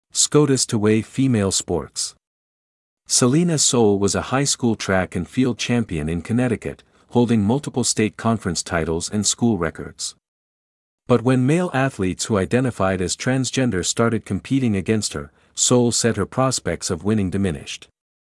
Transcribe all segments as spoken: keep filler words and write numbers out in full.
SCOTUS to weigh female sports. Selena Soule was a high school track and field champion in Connecticut, holding multiple state conference titles and school records. But when male athletes who identified as transgender started competing against her, Soule said her prospects of winning diminished.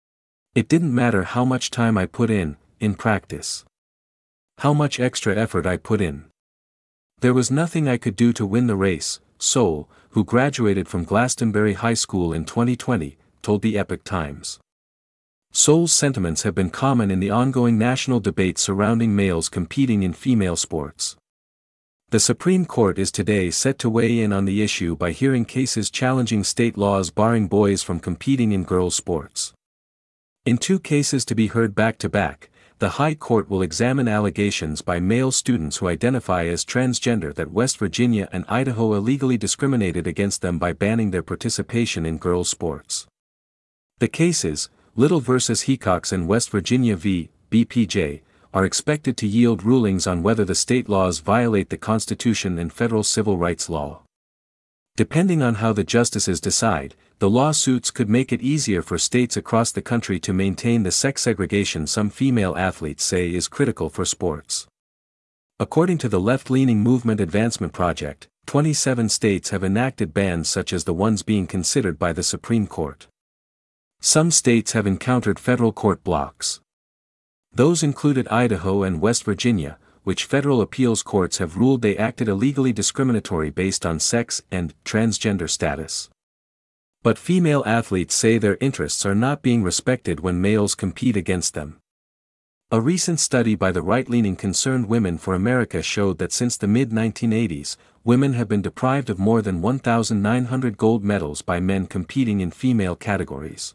"It didn't matter how much time I put in, in practice. How much extra effort I put in. There was nothing I could do to win the race," Soule, who graduated from Glastonbury High School in twenty twenty, told the Epoch Times. Soule's sentiments have been common in the ongoing national debate surrounding males competing in female sports. The Supreme Court is today set to weigh in on the issue by hearing cases challenging state laws barring boys from competing in girls' sports. In two cases to be heard back-to-back, the High Court will examine allegations by male students who identify as transgender that West Virginia and Idaho illegally discriminated against them by banning their participation in girls' sports. The cases, Little versus Hecox and West Virginia v. B P J, are expected to yield rulings on whether the state laws violate the Constitution and federal civil rights law. Depending on how the justices decide, the lawsuits could make it easier for states across the country to maintain the sex segregation some female athletes say is critical for sports. According to the left-leaning Movement Advancement Project, twenty-seven states have enacted bans such as the ones being considered by the Supreme Court. Some states have encountered federal court blocks. Those included Idaho and West Virginia, which federal appeals courts have ruled they acted illegally discriminatory based on sex and transgender status. But female athletes say their interests are not being respected when males compete against them. A recent study by the right-leaning Concerned Women for America showed that since the mid nineteen eighties, women have been deprived of more than one thousand nine hundred gold medals by men competing in female categories.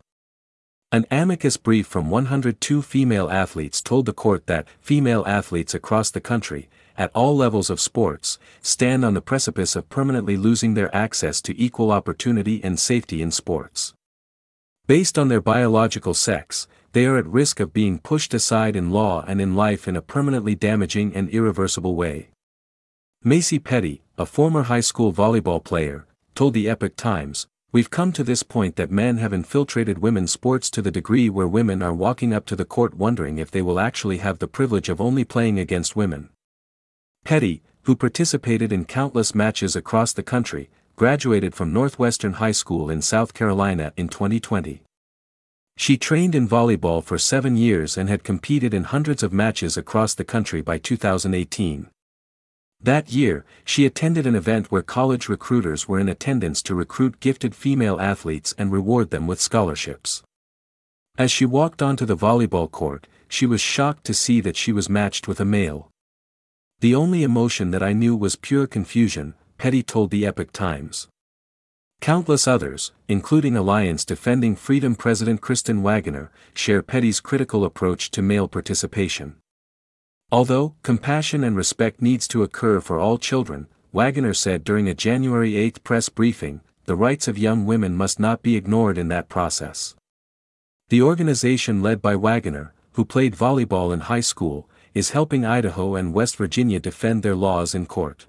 An amicus brief from one hundred two female athletes told the court that female athletes across the country, at all levels of sports, stand on the precipice of permanently losing their access to equal opportunity and safety in sports. Based on their biological sex, they are at risk of being pushed aside in law and in life in a permanently damaging and irreversible way. Macy Petty, a former high school volleyball player, told the Epoch Times, "We've come to this point that men have infiltrated women's sports to the degree where women are walking up to the court wondering if they will actually have the privilege of only playing against women." Petty, who participated in countless matches across the country, graduated from Northwestern High School in South Carolina in twenty twenty. She trained in volleyball for seven years and had competed in hundreds of matches across the country by two thousand eighteen. That year, she attended an event where college recruiters were in attendance to recruit gifted female athletes and reward them with scholarships. As she walked onto the volleyball court, she was shocked to see that she was matched with a male. "The only emotion that I knew was pure confusion," Petty told the Epoch Times. Countless others, including Alliance Defending Freedom President Kristen Waggoner, share Petty's critical approach to male participation. Although compassion and respect needs to occur for all children, Waggoner said during a January eighth press briefing, the rights of young women must not be ignored in that process. The organization led by Waggoner, who played volleyball in high school, is helping Idaho and West Virginia defend their laws in court.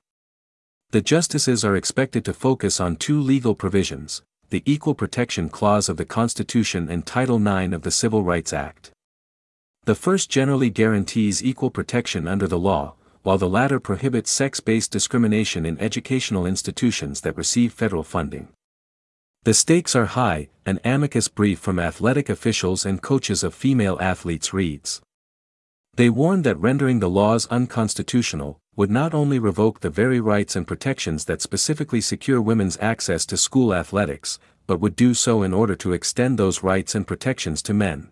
The justices are expected to focus on two legal provisions, the Equal Protection Clause of the Constitution and Title nine of the Civil Rights Act. The first generally guarantees equal protection under the law, while the latter prohibits sex-based discrimination in educational institutions that receive federal funding. The stakes are high, an amicus brief from athletic officials and coaches of female athletes reads. They warned that rendering the laws unconstitutional would not only revoke the very rights and protections that specifically secure women's access to school athletics, but would do so in order to extend those rights and protections to men.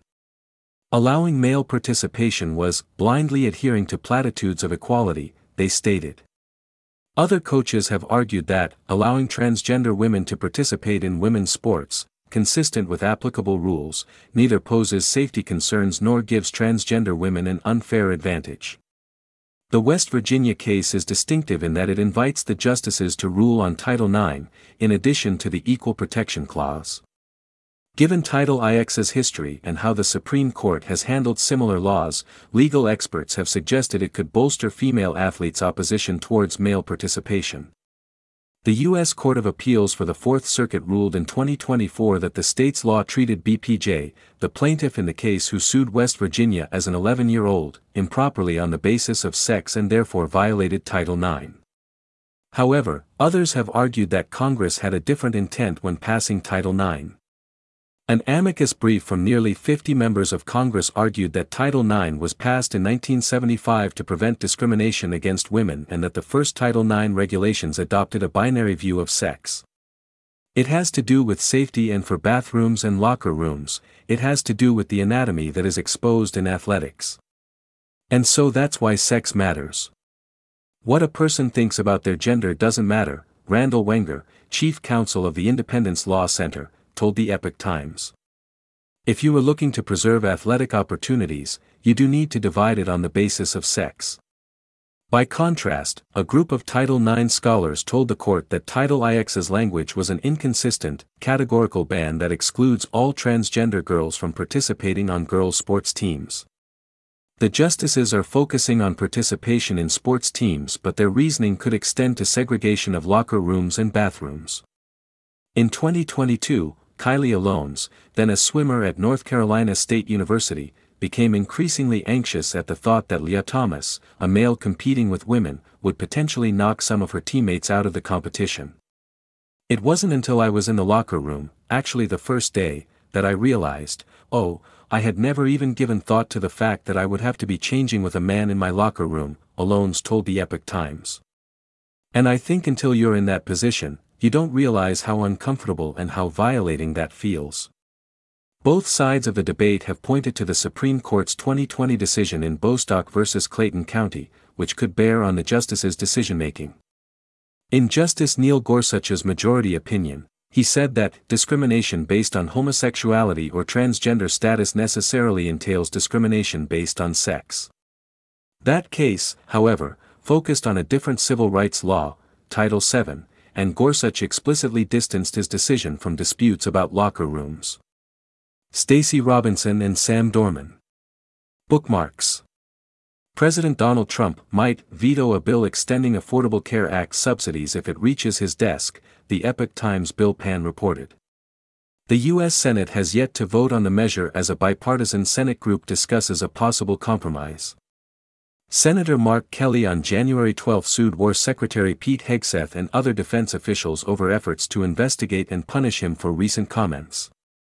Allowing male participation was blindly adhering to platitudes of equality, they stated. Other coaches have argued that allowing transgender women to participate in women's sports, consistent with applicable rules, neither poses safety concerns nor gives transgender women an unfair advantage. The West Virginia case is distinctive in that it invites the justices to rule on Title nine, in addition to the Equal Protection Clause. Given Title six's history and how the Supreme Court has handled similar laws, legal experts have suggested it could bolster female athletes' opposition towards male participation. The U S Court of Appeals for the Fourth Circuit ruled in twenty twenty-four that the state's law treated B P J, the plaintiff in the case who sued West Virginia as an eleven-year-old, improperly on the basis of sex and therefore violated Title nine. However, others have argued that Congress had a different intent when passing Title nine. An amicus brief from nearly fifty members of Congress argued that Title nine was passed in nineteen seventy-five to prevent discrimination against women and that the first Title nine regulations adopted a binary view of sex. It has to do with safety, and for bathrooms and locker rooms, it has to do with the anatomy that is exposed in athletics. And so that's why sex matters. What a person thinks about their gender doesn't matter, Randall Wenger, chief counsel of the Independence Law Center, told the Epoch Times. If you are looking to preserve athletic opportunities, you do need to divide it on the basis of sex. By contrast, a group of Title nine scholars told the court that Title six's language was an inconsistent, categorical ban that excludes all transgender girls from participating on girls' sports teams. The justices are focusing on participation in sports teams, but their reasoning could extend to segregation of locker rooms and bathrooms. In twenty twenty-two, Kylie Alones, then a swimmer at North Carolina State University, became increasingly anxious at the thought that Lia Thomas, a male competing with women, would potentially knock some of her teammates out of the competition. It wasn't until I was in the locker room, actually the first day, that I realized, oh, I had never even given thought to the fact that I would have to be changing with a man in my locker room, Alones told the Epoch Times. And I think until you're in that position, you don't realize how uncomfortable and how violating that feels. Both sides of the debate have pointed to the Supreme Court's twenty twenty decision in Bostock versus Clayton County, which could bear on the justices' decision-making. In Justice Neil Gorsuch's majority opinion, he said that discrimination based on homosexuality or transgender status necessarily entails discrimination based on sex. That case, however, focused on a different civil rights law, Title seven, and Gorsuch explicitly distanced his decision from disputes about locker rooms. Stacey Robinson and Sam Dorman. Bookmarks. President Donald Trump might veto a bill extending Affordable Care Act subsidies if it reaches his desk, the Epoch Times Bill Pan reported. The U S Senate has yet to vote on the measure as a bipartisan Senate group discusses a possible compromise. Senator Mark Kelly on January twelfth sued War Secretary Pete Hegseth and other defense officials over efforts to investigate and punish him for recent comments.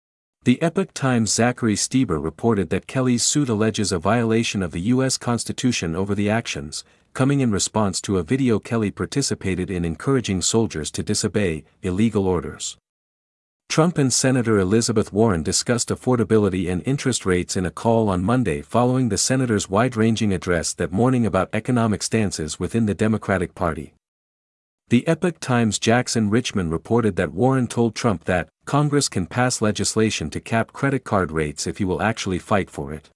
The Epoch Times' Zachary Stieber reported that Kelly's suit alleges a violation of the U S Constitution over the actions, coming in response to a video Kelly participated in encouraging soldiers to disobey illegal orders. Trump and Senator Elizabeth Warren discussed affordability and interest rates in a call on Monday following the senator's wide-ranging address that morning about economic stances within the Democratic Party. The Epoch Times' Jackson Richmond reported that Warren told Trump that Congress can pass legislation to cap credit card rates if he will actually fight for it.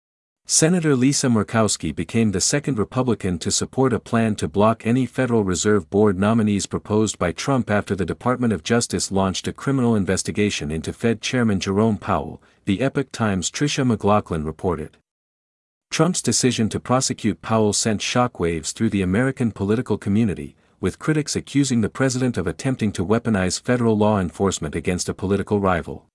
Senator Lisa Murkowski became the second Republican to support a plan to block any Federal Reserve Board nominees proposed by Trump after the Department of Justice launched a criminal investigation into Fed Chairman Jerome Powell, the Epoch Times' Tricia McLaughlin reported. Trump's decision to prosecute Powell sent shockwaves through the American political community, with critics accusing the president of attempting to weaponize federal law enforcement against a political rival.